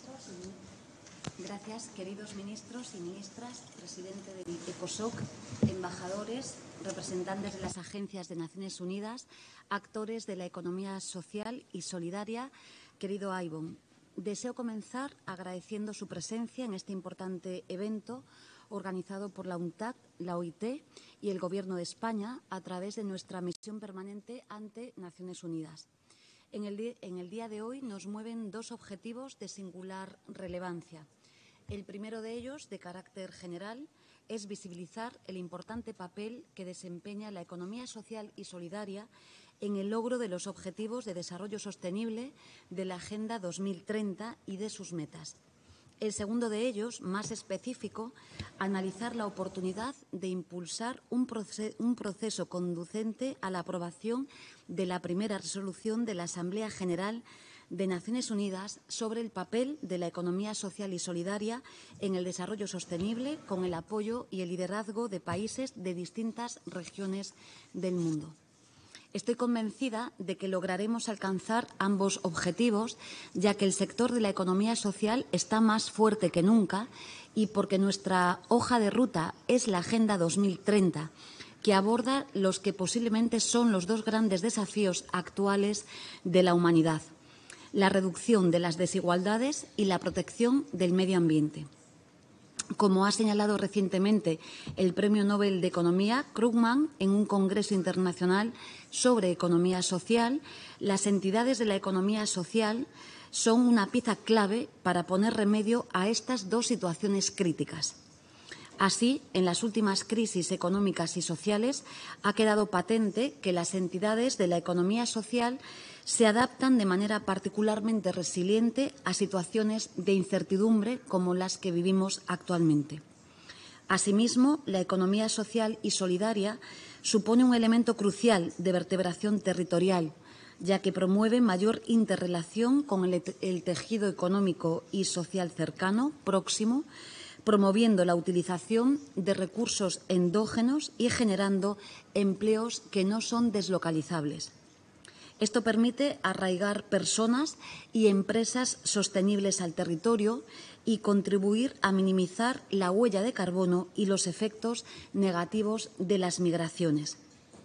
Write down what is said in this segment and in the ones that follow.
Gracias, queridos ministros y ministras, presidente del ECOSOC, embajadores, representantes de las agencias de Naciones Unidas, actores de la economía social y solidaria. Querido Aibon, deseo comenzar agradeciendo su presencia en este importante evento organizado por la UNTAC, la OIT y el Gobierno de España a través de nuestra misión permanente ante Naciones Unidas. En el día de hoy nos mueven dos objetivos de singular relevancia. El primero de ellos, de carácter general, es visibilizar el importante papel que desempeña la economía social y solidaria en el logro de los objetivos de desarrollo sostenible de la Agenda 2030 y de sus metas. El segundo de ellos, más específico, analizar la oportunidad de impulsar un proceso conducente a la aprobación de la primera resolución de la Asamblea General de Naciones Unidas sobre el papel de la economía social y solidaria en el desarrollo sostenible, con el apoyo y el liderazgo de países de distintas regiones del mundo. Estoy convencida de que lograremos alcanzar ambos objetivos, ya que el sector de la economía social está más fuerte que nunca y porque nuestra hoja de ruta es la Agenda 2030, que aborda los que posiblemente son los dos grandes desafíos actuales de la humanidad: la reducción de las desigualdades y la protección del medio ambiente. Como ha señalado recientemente el Premio Nobel de Economía, Krugman, en un congreso internacional sobre economía social, las entidades de la economía social son una pieza clave para poner remedio a estas dos situaciones críticas. Así, en las últimas crisis económicas y sociales ha quedado patente que las entidades de la economía social se adaptan de manera particularmente resiliente a situaciones de incertidumbre como las que vivimos actualmente. Asimismo, la economía social y solidaria supone un elemento crucial de vertebración territorial, ya que promueve mayor interrelación con el tejido económico y social cercano, próximo, promoviendo la utilización de recursos endógenos y generando empleos que no son deslocalizables. Esto permite arraigar personas y empresas sostenibles al territorio y contribuir a minimizar la huella de carbono y los efectos negativos de las migraciones.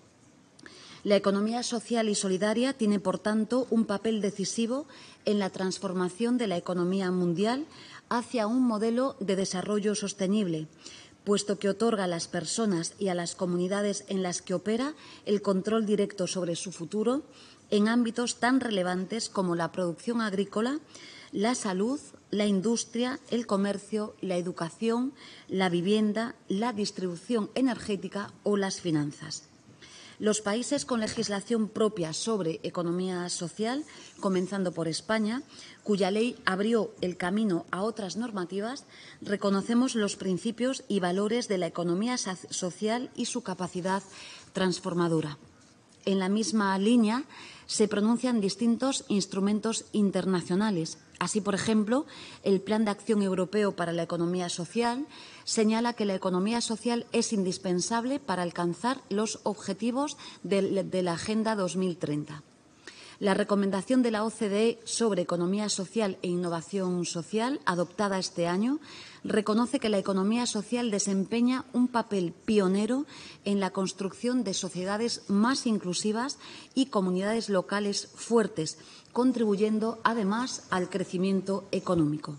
La economía social y solidaria tiene, por tanto, un papel decisivo en la transformación de la economía mundial hacia un modelo de desarrollo sostenible, puesto que otorga a las personas y a las comunidades en las que opera el control directo sobre su futuro en ámbitos tan relevantes como la producción agrícola, la salud, la industria, el comercio, la educación, la vivienda, la distribución energética o las finanzas. Los países con legislación propia sobre economía social, comenzando por España, cuya ley abrió el camino a otras normativas, reconocemos los principios y valores de la economía social y su capacidad transformadora. En la misma línea se pronuncian distintos instrumentos internacionales. Así, por ejemplo, el Plan de Acción Europeo para la Economía Social señala que la economía social es indispensable para alcanzar los objetivos de la Agenda 2030. La recomendación de la OCDE sobre economía social e innovación social, adoptada este año, reconoce que la economía social desempeña un papel pionero en la construcción de sociedades más inclusivas y comunidades locales fuertes, contribuyendo además al crecimiento económico.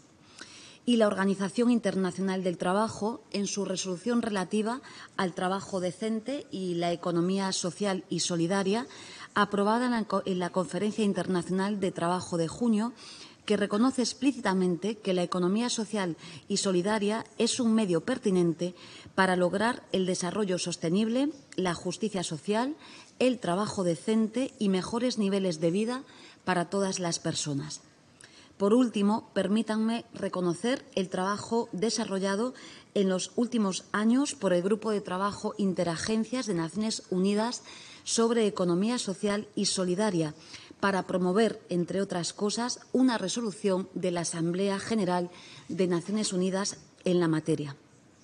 Y la Organización Internacional del Trabajo, en su resolución relativa al trabajo decente y la economía social y solidaria, aprobada en la Conferencia Internacional de Trabajo de junio, que reconoce explícitamente que la economía social y solidaria es un medio pertinente para lograr el desarrollo sostenible, la justicia social, el trabajo decente y mejores niveles de vida para todas las personas. Por último, permítanme reconocer el trabajo desarrollado en los últimos años por el Grupo de Trabajo Interagencias de Naciones Unidas sobre Economía Social y Solidaria, para promover, entre otras cosas, una resolución de la Asamblea General de Naciones Unidas en la materia.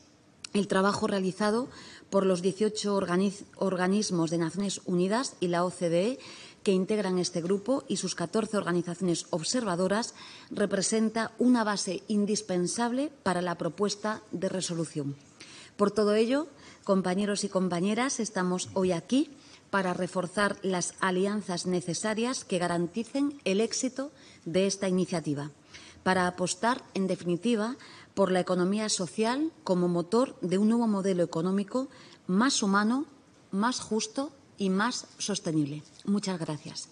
El trabajo realizado por los 18 organismos de Naciones Unidas y la OCDE que integran este grupo y sus 14 organizaciones observadoras representa una base indispensable para la propuesta de resolución. Por todo ello, compañeros y compañeras, estamos hoy aquí para reforzar las alianzas necesarias que garanticen el éxito de esta iniciativa, para apostar, en definitiva, por la economía social como motor de un nuevo modelo económico más humano, más justo y más sostenible. Muchas gracias.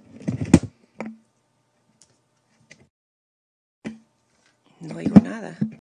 No oigo nada.